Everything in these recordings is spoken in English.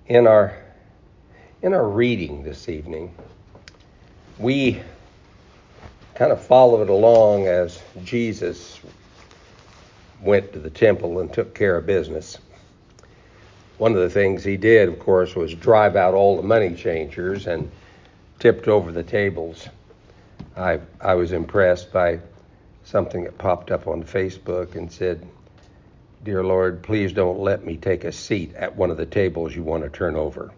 In our reading this evening, we kind of followed along as Jesus went to the temple and took care of business. One of the things he did, of course, was drive out all the money changers and tipped over the tables. I was impressed by something that popped up on Facebook and said, "Dear Lord, please don't let me take a seat at one of the tables you want to turn over."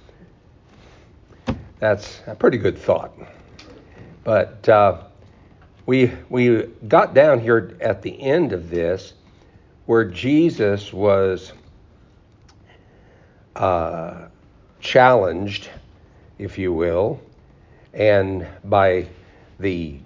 That's a pretty good thought. But we got down here at the end of this where Jesus was challenged, if you will, and by the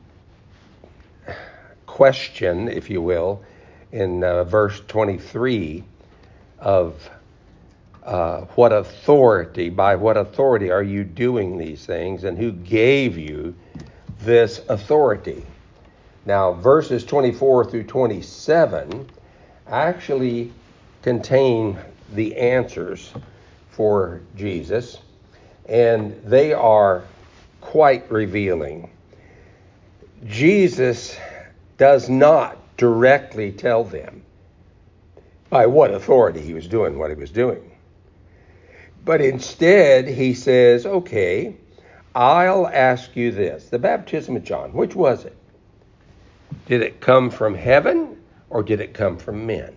question, if you will, in verse 23 of by what authority are you doing these things, and who gave you this authority? Now, verses 24 through 27 actually contain the answers for Jesus, and they are quite revealing. Jesus does not directly tell them by what authority he was doing what he was doing. But instead, he says, okay, I'll ask you this. The baptism of John, which was it? Did it come from heaven or did it come from men?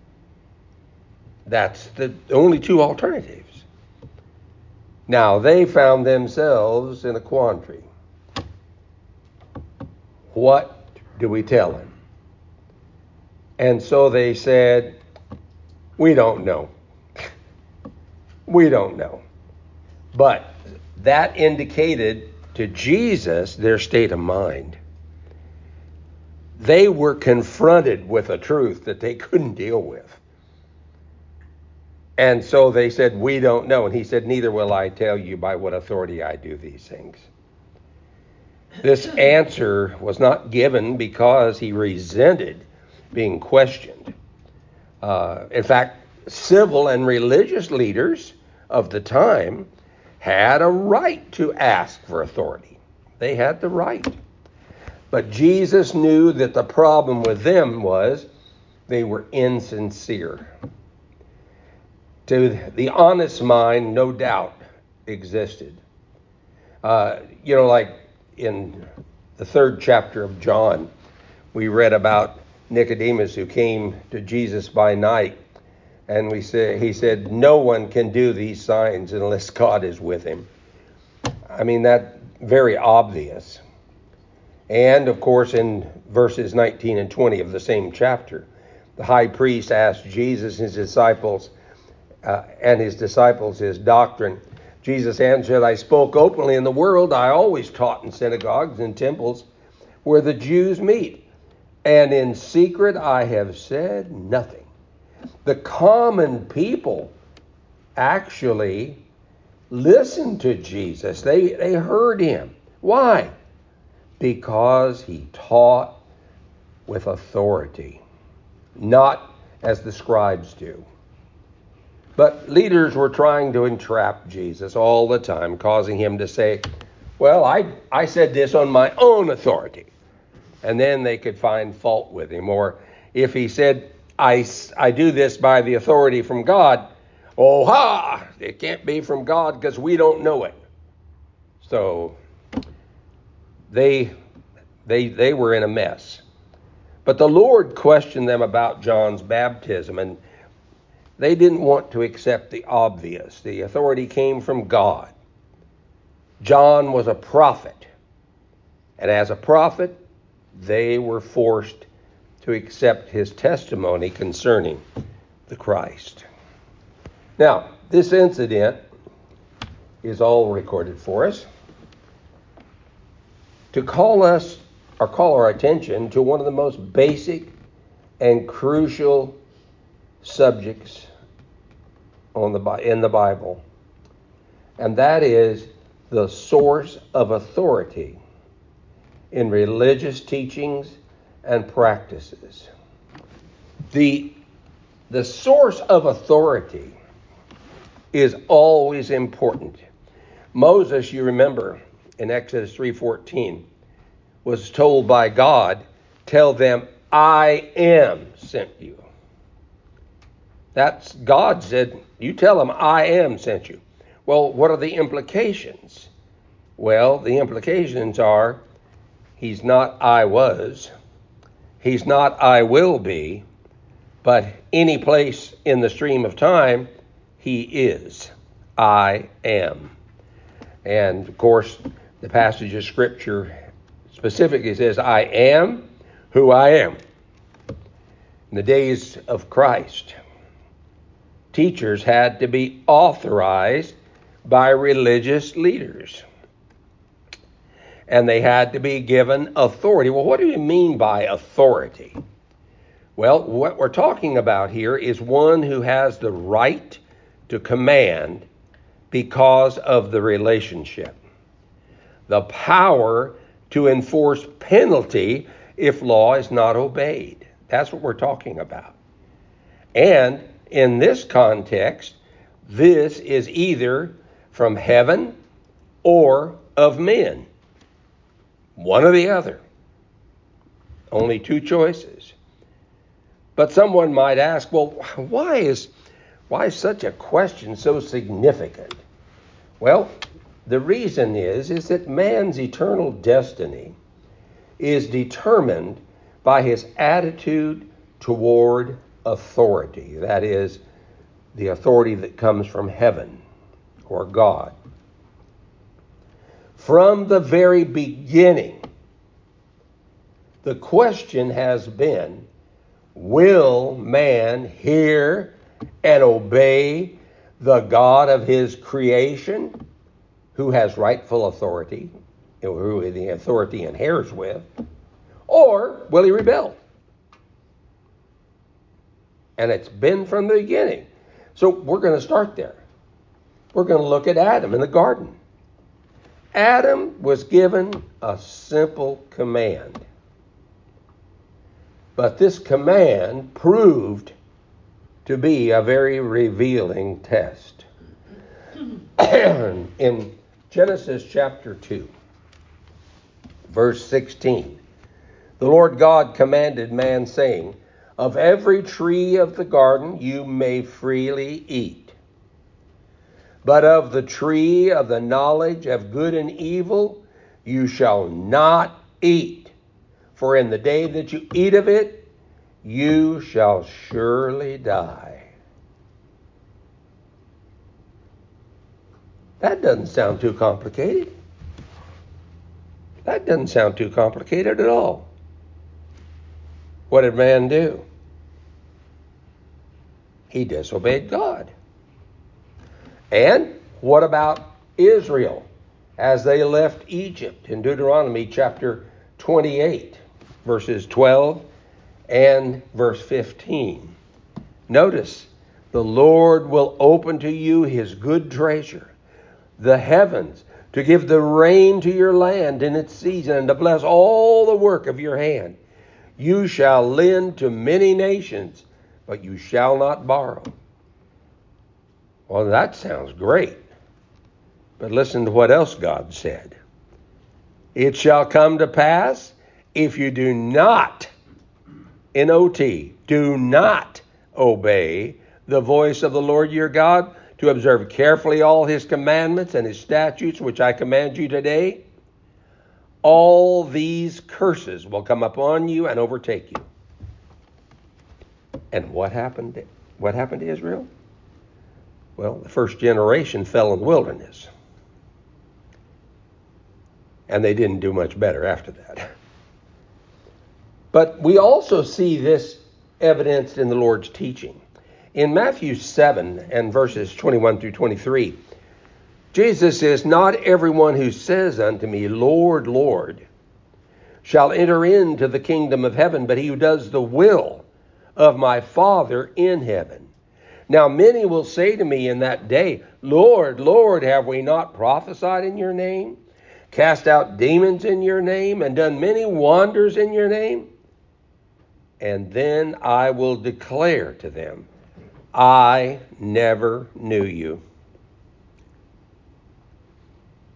That's the only two alternatives. Now, they found themselves in a quandary. What do we tell him? And so they said, we don't know. We don't know. But that indicated to Jesus their state of mind. They were confronted with a truth that they couldn't deal with. And so they said, we don't know. And he said, neither will I tell you by what authority I do these things. This answer was not given because he resented being questioned. In fact, civil and religious leaders of the time had a right to ask for authority. They had the right. But Jesus knew that the problem with them was they were insincere. To the honest mind, no doubt existed. Like in the 3rd chapter of John, we read about Nicodemus who came to Jesus by night. And he said, no one can do these signs unless God is with him. I mean, that's very obvious. And, of course, in verses 19 and 20 of the same chapter, the high priest asked Jesus and his disciples his doctrine. Jesus answered, I spoke openly in the world. I always taught in synagogues and temples where the Jews meet. And in secret I have said nothing. The common people actually listened to Jesus. They heard him. Why? Because he taught with authority, not as the scribes do. But leaders were trying to entrap Jesus all the time, causing him to say, well, I said this on my own authority. And then they could find fault with him. Or if he said, I do this by the authority from God, it can't be from God because we don't know it. So they were in a mess. But the Lord questioned them about John's baptism, and they didn't want to accept the obvious. The authority came from God. John was a prophet, and as a prophet, they were forced to accept his testimony concerning the Christ. Now, this incident is all recorded for us to call our attention to one of the most basic and crucial subjects in the Bible, and that is the source of authority in religious teachings and practices. The source of authority is always important. Moses, you remember, in Exodus 3:14, was told by God, tell them, I am sent you. That's God said, you tell them I am sent you. Well, what are the implications? Well, the implications are he's not I was, he's not I will be, but any place in the stream of time, he is. I am. And of course, the passage of Scripture specifically says, I am who I am. In the days of Christ, teachers had to be authorized by religious leaders. And they had to be given authority. Well, what do you mean by authority? Well, what we're talking about here is one who has the right to command because of the relationship. The power to enforce penalty if law is not obeyed. That's what we're talking about. And in this context, this is either from heaven or of men. One or the other. Only two choices. But someone might ask, well, why is such a question so significant? Well, the reason is that man's eternal destiny is determined by his attitude toward authority. That is, the authority that comes from heaven or God. From the very beginning, the question has been, will man hear and obey the God of his creation, who has rightful authority, who the authority inheres with, or will he rebel? And it's been from the beginning. So we're going to start there. We're going to look at Adam in the garden. Adam was given a simple command. But this command proved to be a very revealing test. In Genesis chapter 2, verse 16, the Lord God commanded man, saying, of every tree of the garden you may freely eat, but of the tree of the knowledge of good and evil you shall not eat, for in the day that you eat of it, you shall surely die. That doesn't sound too complicated. That doesn't sound too complicated at all. What did man do? He disobeyed God. And what about Israel as they left Egypt in Deuteronomy chapter 28, verses 12 and verse 15? Notice, the Lord will open to you his good treasure, the heavens, to give the rain to your land in its season, and to bless all the work of your hand. You shall lend to many nations, but you shall not borrow. Well, that sounds great. But listen to what else God said. It shall come to pass, if you do not, N-O-T, do not obey the voice of the Lord your God, to observe carefully all his commandments and his statutes, which I command you today, all these curses will come upon you and overtake you. And what happened? What happened to Israel? Well, the first generation fell in the wilderness. And they didn't do much better after that. But we also see this evidenced in the Lord's teaching. In Matthew 7 and verses 21 through 23, Jesus says, not everyone who says unto me, Lord, Lord, shall enter into the kingdom of heaven, but he who does the will of my Father in heaven. Now many will say to me in that day, Lord, Lord, have we not prophesied in your name, cast out demons in your name, and done many wonders in your name? And then I will declare to them, I never knew you.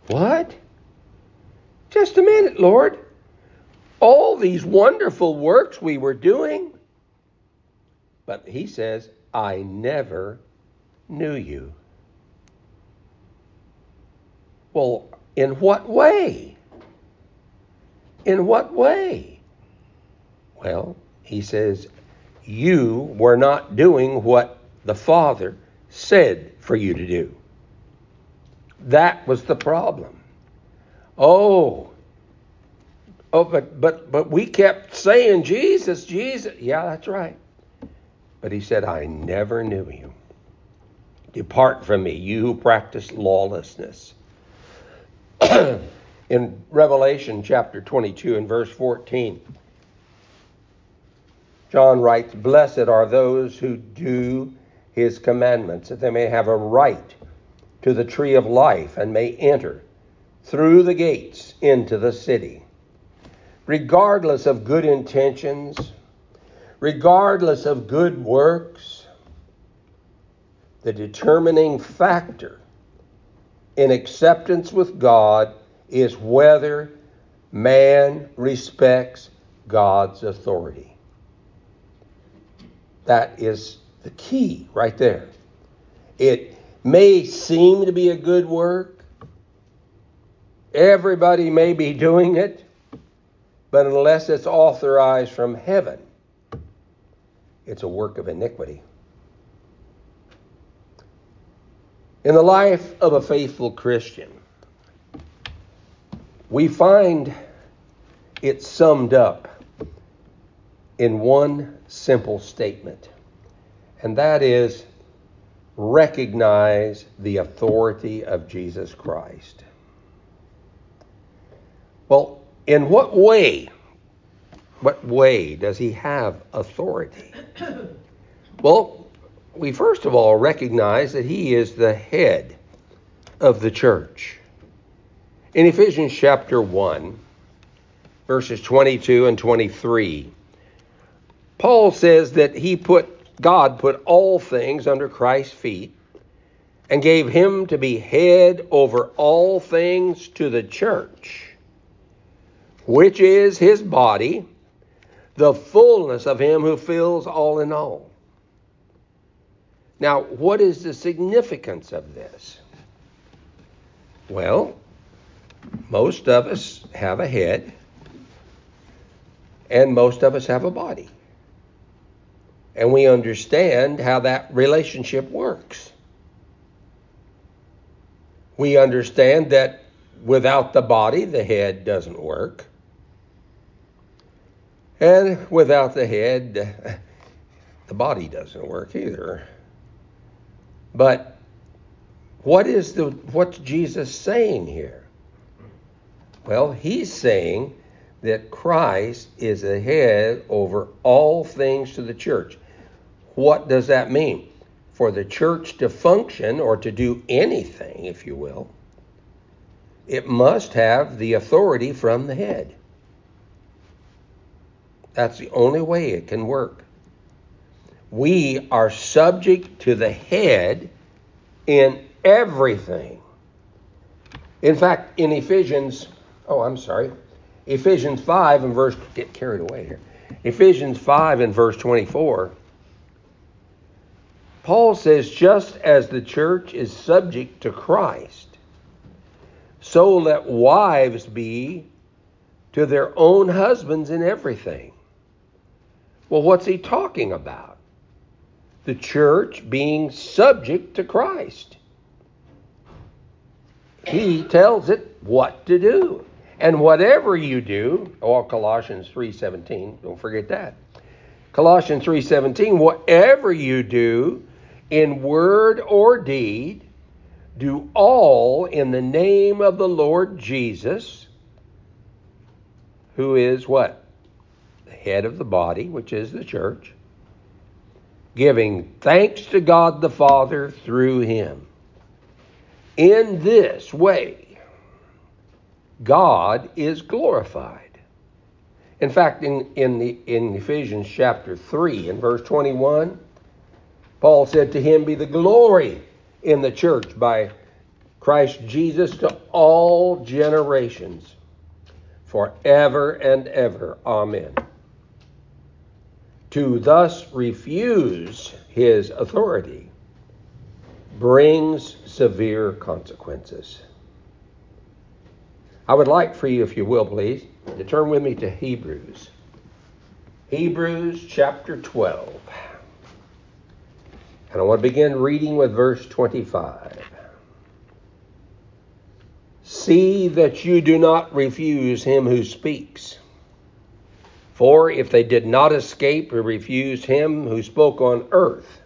What? Just a minute, Lord. All these wonderful works we were doing. But he says, I never knew you. Well, in what way? In what way? Well, he says, you were not doing what the Father said for you to do. That was the problem. But we kept saying, Jesus, Jesus. Yeah, that's right. But he said, I never knew you. Depart from me, you who practice lawlessness. In Revelation chapter 22 and verse 14, John writes, blessed are those who do his commandments, that they may have a right to the tree of life and may enter through the gates into the city. Regardless of good intentions, regardless of good works, the determining factor in acceptance with God is whether man respects God's authority. That is the key right there. It may seem to be a good work. Everybody may be doing it. But unless it's authorized from heaven, it's a work of iniquity. In the life of a faithful Christian, we find it summed up in one simple statement, and that is, recognize the authority of Jesus Christ. Well, in what way does he have authority? Well, we first of all recognize that he is the head of the church. In Ephesians chapter 1, verses 22 and 23, Paul says that God put all things under Christ's feet and gave him to be head over all things to the church, which is his body, the fullness of him who fills all in all. Now, what is the significance of this? Well, most of us have a head, and most of us have a body. And we understand how that relationship works. We understand that without the body, the head doesn't work. And without the head, the body doesn't work either. But what's Jesus saying here? Well, he's saying that Christ is the head over all things to the church. What does that mean? For the church to function or to do anything, if you will, it must have the authority from the head. That's the only way it can work. We are subject to the head in everything. In fact, in Ephesians 5 and verse, get carried away here. Ephesians 5 and verse 24, Paul says, just as the church is subject to Christ, so let wives be to their own husbands in everything. Well, what's he talking about? The church being subject to Christ. He tells it what to do. And whatever you do, Colossians 3:17, don't forget that. Colossians 3:17, whatever you do in word or deed, do all in the name of the Lord Jesus, who is what? The head of the body, which is the church, giving thanks to God the Father through him. In this way, God is glorified. In fact, in Ephesians chapter 3 and verse 21, Paul said, to him be the glory in the church by Christ Jesus to all generations, forever and ever. Amen. To thus refuse his authority brings severe consequences. I would like for you, if you will, please, to turn with me to Hebrews. Hebrews chapter 12. And I want to begin reading with verse 25. See that you do not refuse him who speaks. For if they did not escape or refuse him who spoke on earth,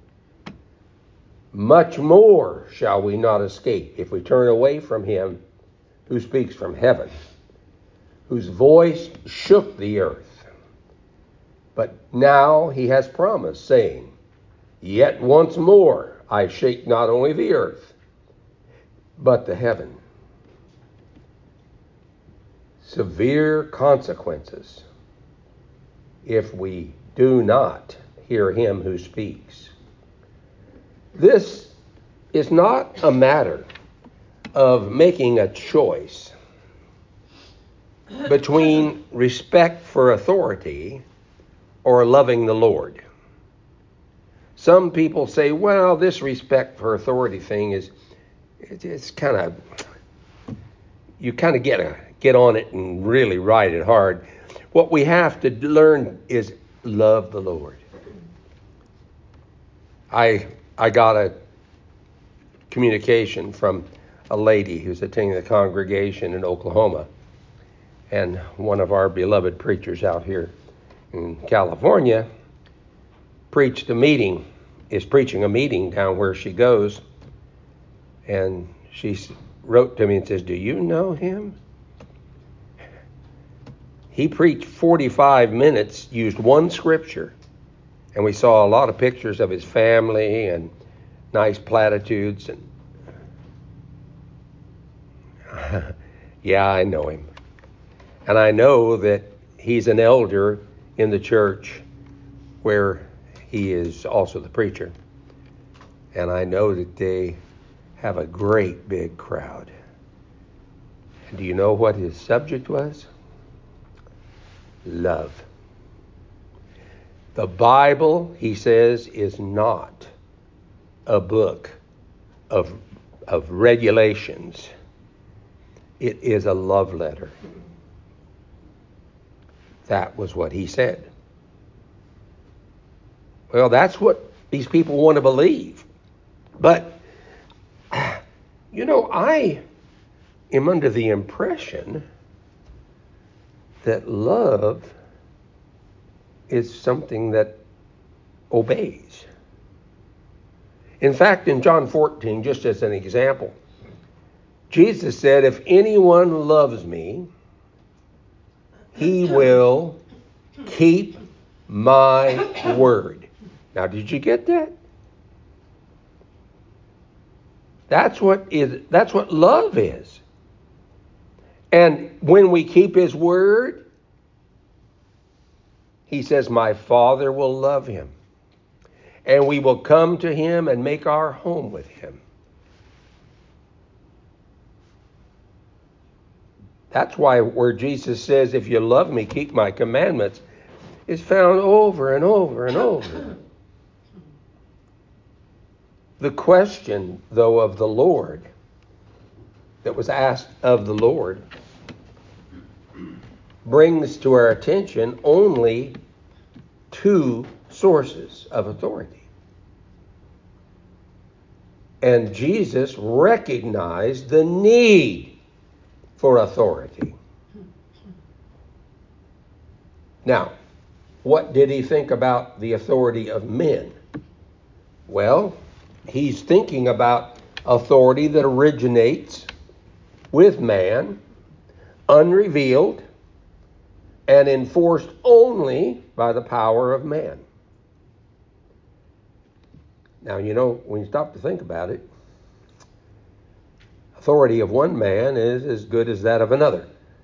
much more shall we not escape if we turn away from him who speaks from heaven, whose voice shook the earth. But now he has promised, saying, Yet once more I shake not only the earth, but the heaven. Severe consequences if we do not hear him who speaks. This is not a matter of making a choice between respect for authority or loving the Lord. Some people say, well, this respect for authority thing it's kind of, you kind of get on it and really ride it hard. What we have to learn is love the Lord. I got a communication from a lady who's attending the congregation in Oklahoma, and one of our beloved preachers out here in California is preaching a meeting down where she goes, and she wrote to me and says, do you know him? He preached 45 minutes, used one scripture, and we saw a lot of pictures of his family and nice platitudes. And yeah, I know him. And I know that he's an elder in the church where he is also the preacher. And I know that they have a great big crowd. And do you know what his subject was? Love. The Bible, he says, is not a book of regulations. It is a love letter. That was what he said. Well, that's what these people want to believe. But, I am under the impression that love is something that obeys. In fact, in John 14, just as an example, Jesus said, if anyone loves me, he will keep my word. Now, did you get that? That's what love is. And when we keep his word, he says, my Father will love him. And we will come to him and make our home with him. That's why where Jesus says, if you love me, keep my commandments, is found over and over and over. The question, though, of the Lord, that was asked of the Lord, brings to our attention only two sources of authority. And Jesus recognized the need for authority. Now, what did he think about the authority of men? Well, he's thinking about authority that originates with man, unrevealed, and enforced only by the power of man. Now, when you stop to think about it, authority of one man is as good as that of another.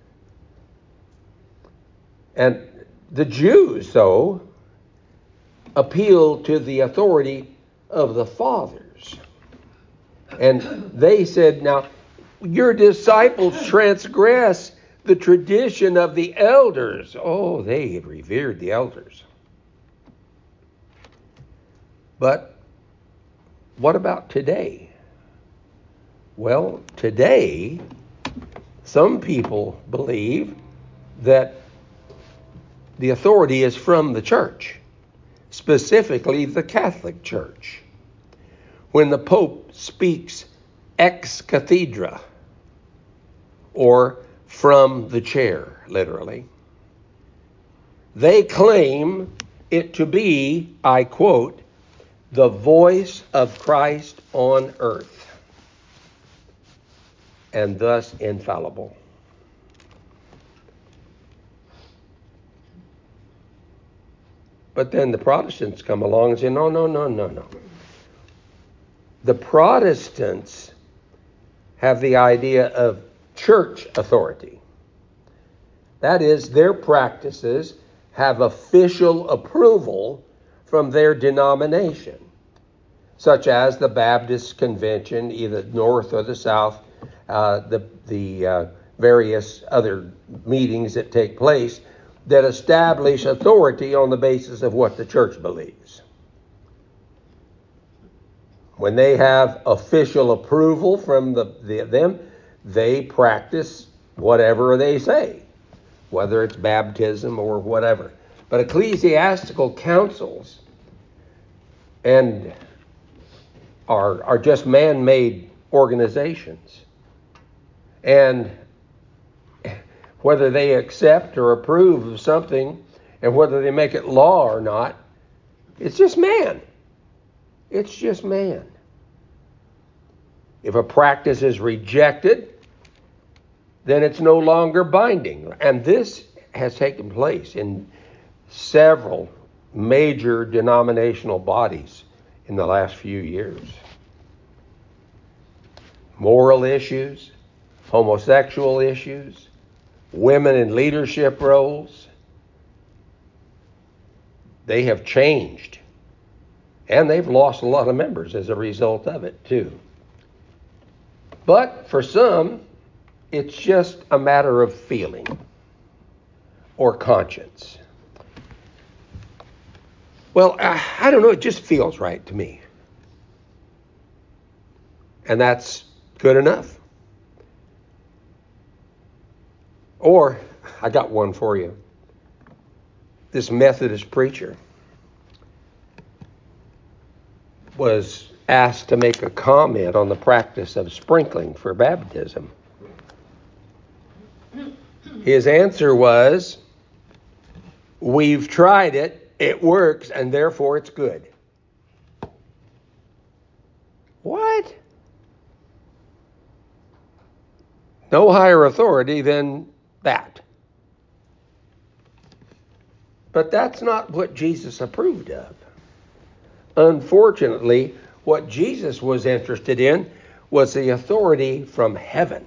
And the Jews, though, appealed to the authority of the fathers. And they said, now, your disciples transgress the tradition of the elders. Oh, they had revered the elders. But what about today? Well, today, some people believe that the authority is from the church, specifically the Catholic Church. When the Pope speaks ex cathedra, or from the chair, literally, they claim it to be, I quote, the voice of Christ on earth, and thus infallible. But then the Protestants come along and say, no. The Protestants have the idea of church authority. That is, their practices have official approval from their denomination, such as the Baptist Convention, either north or the south, the various other meetings that take place that establish authority on the basis of what the church believes. When they have official approval from them, they practice whatever they say, whether it's baptism or whatever. But ecclesiastical councils and are just man-made organizations. And whether they accept or approve of something and whether they make it law or not, it's just man. It's just man. If a practice is rejected, then it's no longer binding. And this has taken place in several major denominational bodies in the last few years. Moral issues, homosexual issues, women in leadership roles, they have changed. And they've lost a lot of members as a result of it, too. But for some, it's just a matter of feeling or conscience. Well, I don't know, it just feels right to me. And that's good enough. Or, I got one for you. This Methodist preacher was asked to make a comment on the practice of sprinkling for baptism. His answer was, "We've tried it, it works, and therefore it's good." What? No higher authority than that. But that's not what Jesus approved of. Unfortunately, what Jesus was interested in was the authority from heaven.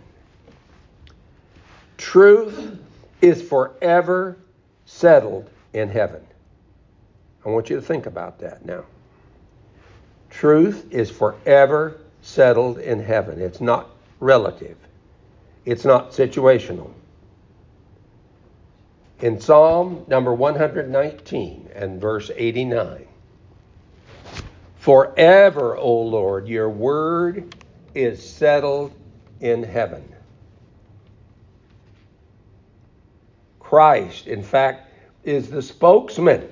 Truth is forever settled in heaven. I want you to think about that now. Truth is forever settled in heaven. It's not relative. It's not situational. In Psalm number 119 and verse 89, "Forever, O Lord, your word is settled in heaven." Christ, in fact, is the spokesman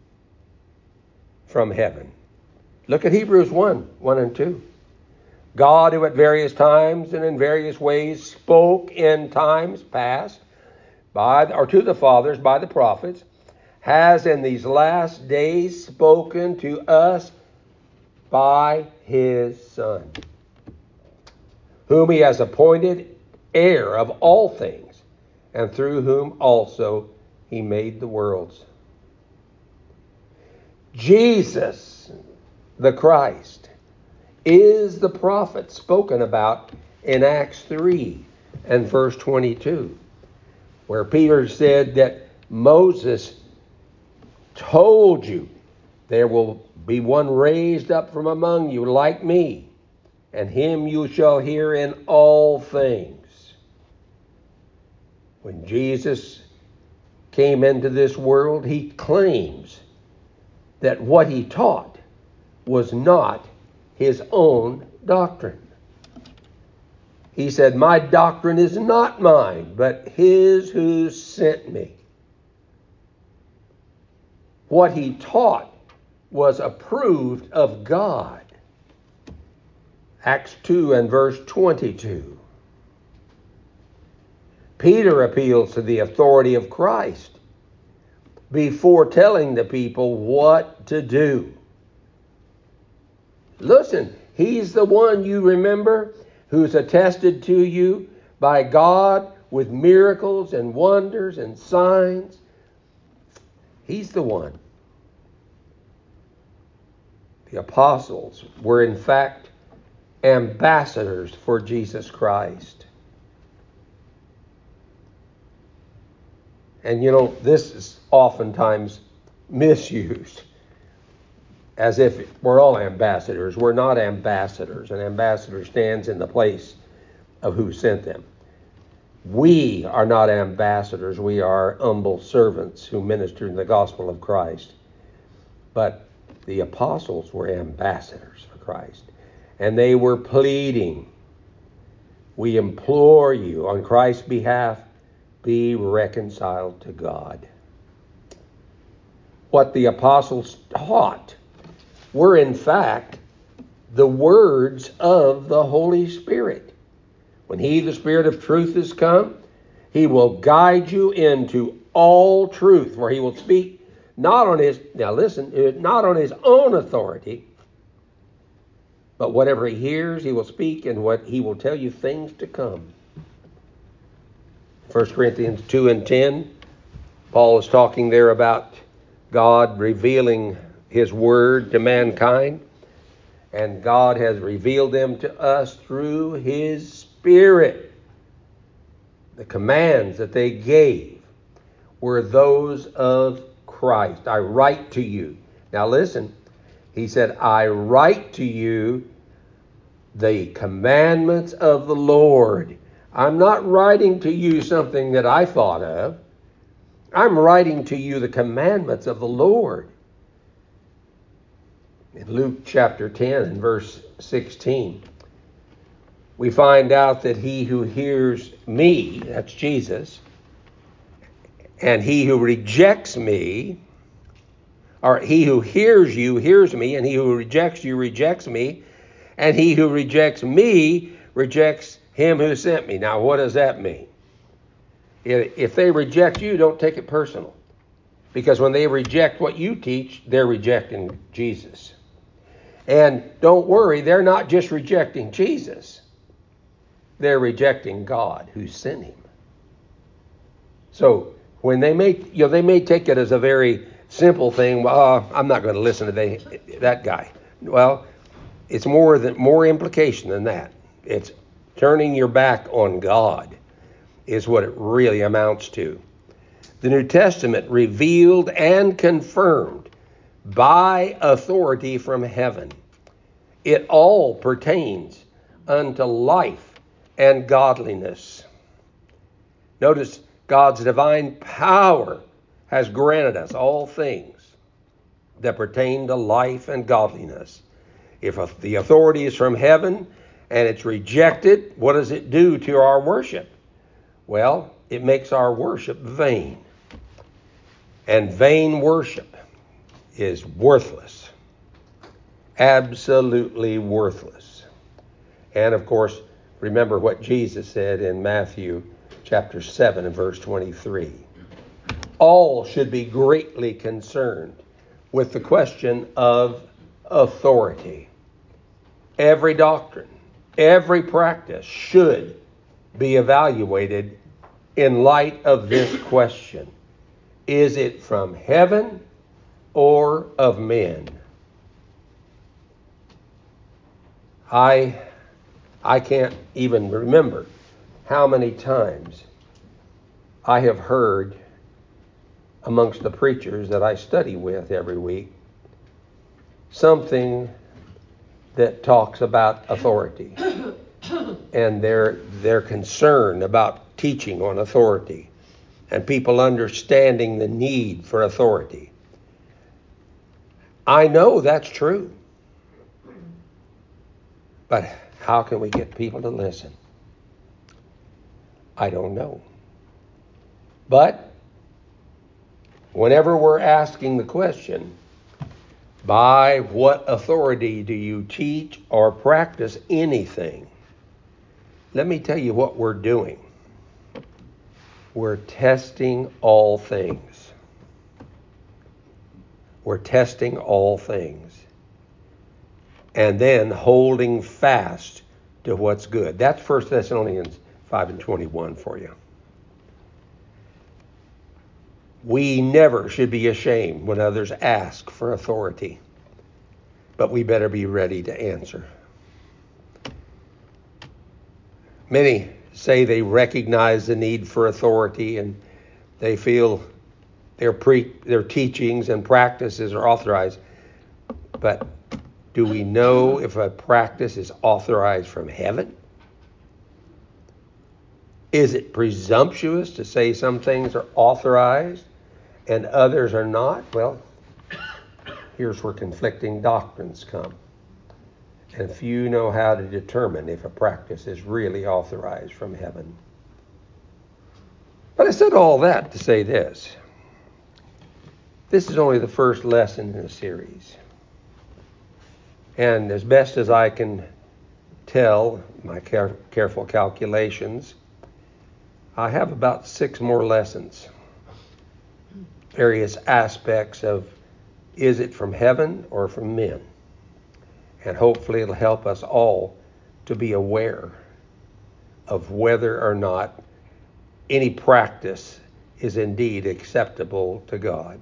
from heaven. Look at Hebrews 1 and 2. God, who at various times and in various ways spoke in times past to the fathers by the prophets, has in these last days spoken to us by his Son, whom he has appointed heir of all things, and through whom also he made the worlds. Jesus, the Christ, is the prophet spoken about in Acts 3 and verse 22, where Peter said that Moses told you there will be one raised up from among you like me, and him you shall hear in all things. When Jesus came into this world, he claims that what he taught was not his own doctrine. He said, my doctrine is not mine, but his who sent me. What he taught was approved of God. Acts 2 and verse 22. Peter appeals to the authority of Christ before telling the people what to do. Listen, he's the one, you remember, who's attested to you by God with miracles and wonders and signs. He's the one. The apostles were in fact ambassadors for Jesus Christ. And you know, this is oftentimes misused as if we're all ambassadors. We're not ambassadors. An ambassador stands in the place of who sent them. We are not ambassadors. We are humble servants who minister in the gospel of Christ. But the apostles were ambassadors for Christ. And they were pleading, we implore you on Christ's behalf, be reconciled to God. What the apostles taught were in fact the words of the Holy Spirit. When he, the Spirit of truth, is come, he will guide you into all truth, for he will speak not on his own authority, but whatever he hears, he will speak, and what he will tell you things to come. 1 Corinthians 2 and 10, Paul is talking there about God revealing his word to mankind, and God has revealed them to us through his Spirit. The commands that they gave were those of Christ. I write to you. Now listen, he said, I write to you the commandments of the Lord. I'm not writing to you something that I thought of. I'm writing to you the commandments of the Lord. In Luke chapter 10 and verse 16, we find out that he who hears me, that's Jesus, and he who rejects me, or he who hears you hears me, and he who rejects you rejects me, and he who rejects me rejects him who sent me. Now, what does that mean? If they reject you, don't take it personal. Because when they reject what you teach, they're rejecting Jesus. And don't worry, they're not just rejecting Jesus. They're rejecting God who sent him. So when they may take it as a very simple thing. Well, I'm not going to listen to that guy. Well, it's more implication than that. It's turning your back on God is what it really amounts to. The New Testament revealed and confirmed by authority from heaven. It all pertains unto life and godliness. Notice God's divine power has granted us all things that pertain to life and godliness. If the authority is from heaven and it's rejected, what does it do to our worship? Well, it makes our worship vain. And vain worship is worthless. Absolutely worthless. And of course, remember what Jesus said in Matthew chapter 7 and verse 23. All should be greatly concerned with the question of authority. Every doctrine, every practice should be evaluated in light of this question. Is it from heaven or of men? I can't even remember how many times I have heard amongst the preachers that I study with every week something that talks about authority and their concern about teaching on authority and people understanding the need for authority. I know that's true. But how can we get people to listen? I don't know. But whenever we're asking the question, by what authority do you teach or practice anything? Let me tell you what we're doing. We're testing all things. We're testing all things. And then holding fast to what's good. That's 1 Thessalonians 5:21 for you. We never should be ashamed when others ask for authority, but we better be ready to answer. Many say they recognize the need for authority and they feel their teachings and practices are authorized. But do we know if a practice is authorized from heaven? Is it presumptuous to say some things are authorized and others are not? Well, here's where conflicting doctrines come. And few know how to determine if a practice is really authorized from heaven. But I said all that to say this. This is only the first lesson in the series. And as best as I can tell, my careful calculations, I have about 6 more lessons. Various aspects of, is it from heaven or from men? And hopefully it'll help us all to be aware of whether or not any practice is indeed acceptable to God.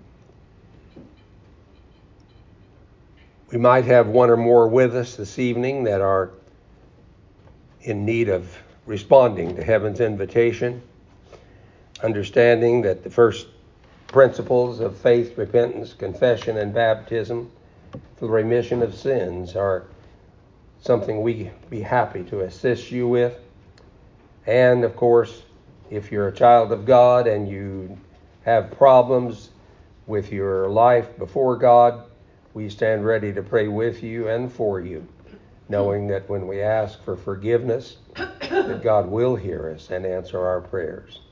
We might have one or more with us this evening that are in need of responding to heaven's invitation, understanding that the first principles of faith, repentance, confession, and baptism for the remission of sins are something we be happy to assist you with. And of course, if you're a child of God and you have problems with your life before God, we stand ready to pray with you and for you, knowing that when we ask for forgiveness, that God will hear us and answer our prayers.